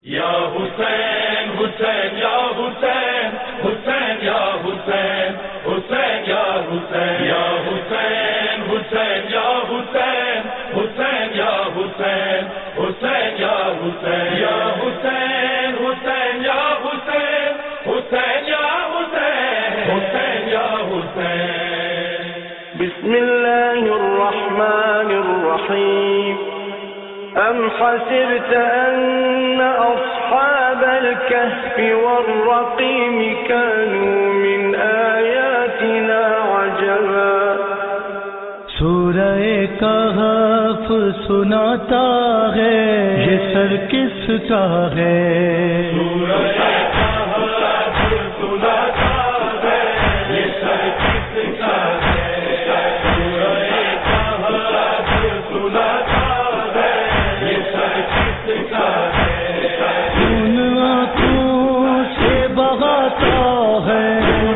یا حسین حسین یا حسین حسین یا حسین حسین یا حسین یا حسین حسین یا حسین حسین یا حسین حسین یا حسین یا حسین حسین یا حسین حسین یا حسین حسین یا حسین. بسم اللہ الرحمن الرحیم. أم حسبت أن أصحاب الكهف والرقيم كانوا من آياتنا عجبا. سورہ کہف سناتا ہے یہ سر کس کا ہے. سورہ کہف سناتا ہے یہ سر کس کا ہے. سورہ کہف سناتا ان آنکھوں سے بہاتا ہے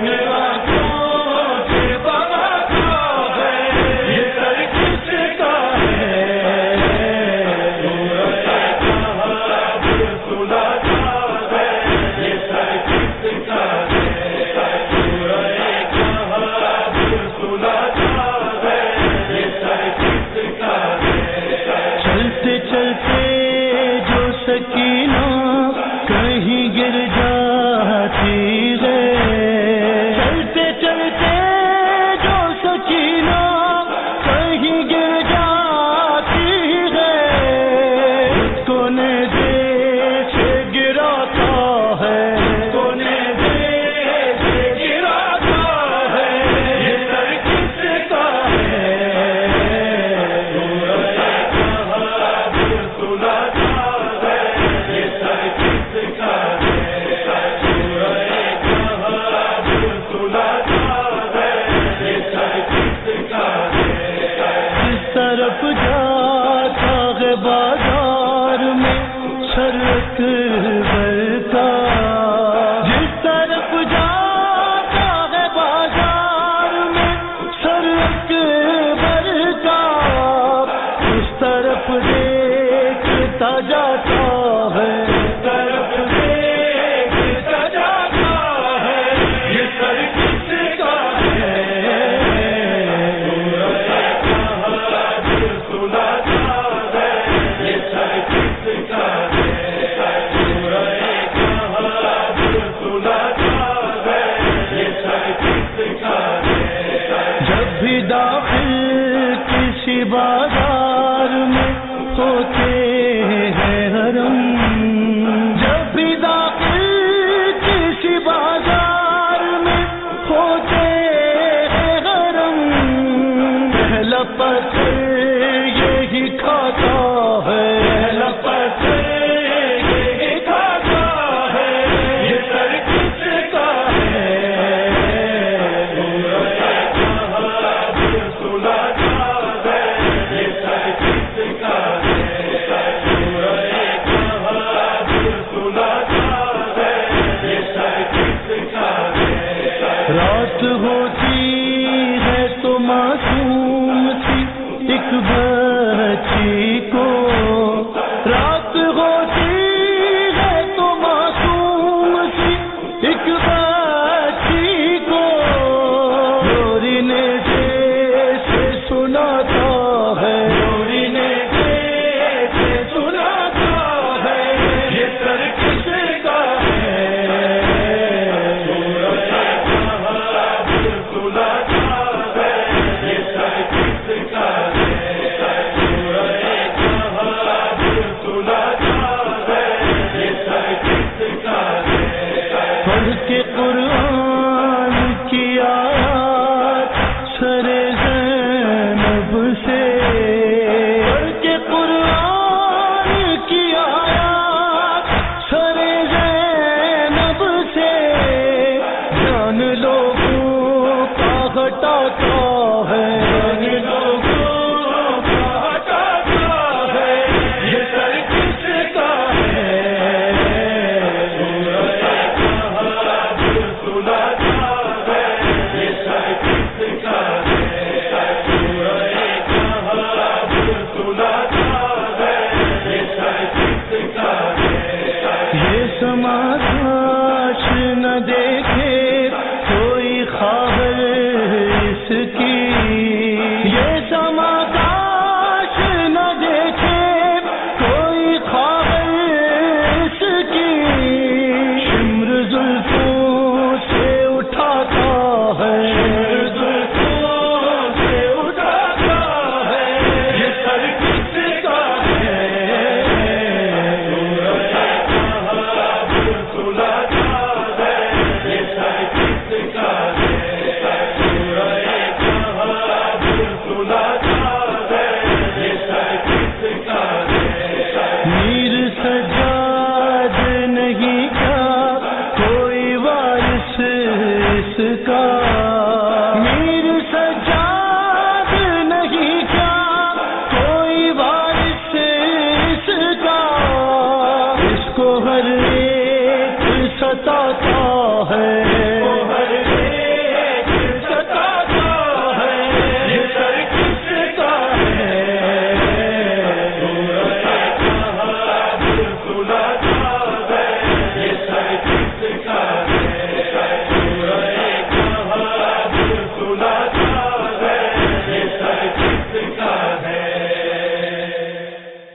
یہ سر کس کا ہے. سناتا ہے یہ سر کس کا ہے. سناتا ہے یہ سر کس کا ہے. چلتے چلتے جو سکینہ کہیں گر جاتی ہے. چلتے چلتے جو سکینہ کہیں گر جاتی ہے. کونے دیکھ گراتا ہے کونے دیکھ گراتا ہے یہ سر کس کا ہے. سناتا ہے یہ سر کس کا ہے. سناتا ہے یہ سر کس کا ہے. جس طرف جاتا ہے بازار میں سرک برتا. جس طرف جاتا ہے بازار میں سرک برتا. اس طرف دیکھتا جاتا ہے اس طرف دیکھتا جاتا ہے یہ سر کس کا ہے. سناتا ہے یہ سر کس کا ہے. سناتا ہے یہ سر کس کا ہے. جب بھی داخل کسی بازار میں ہوتے ہیں حرم. جب بھی داخل کسی بازار میں ہوتے ہیں حرم. پہلا پتھر یہی کھاتا ہے پہلا پتھر یہی کھاتا ہے یہ سر کس کا ہے. سناتا ہے یہ سر کس کا ہے. سناتا ہے یہ سر کس کا ہے. رات ہوتی ہے تو معصوم سی ایک بچی کو. رات ہوتی ہے تو معصوم سی ایک بچی کو. لورنے سے سناتا ہے لورنے سے سناتا ہے یہ سر کس کا ہے. سناتا ہے یہ سر کس کا ہے. سناتا ہے یہ سر کس کا ہے. پڑھ کے قرآن کی آیات سر زینب سے. پڑھ کے قرآن کی آیات سر زینب سے. جان لوگوں کا ہٹاتا ہے لوگوں کا ہٹاتا ہے یہ سر کس کا ہے. سما کاش نہ دیکھے کوئی خبر اس کی، یہ سما کاش نہ دیکھے کوئی خبر اس کی، شمر زلفوں سے اٹھاتا ہے، زلفوں سے اٹھاتا ہے، یہ سر کس کا ہے، میر سجاد نہیں کیا کوئی وارث اس کا، میر سجاد نہیں کیا کوئی وارث اس کا، اس کو ہر ایک ستاتا ہے،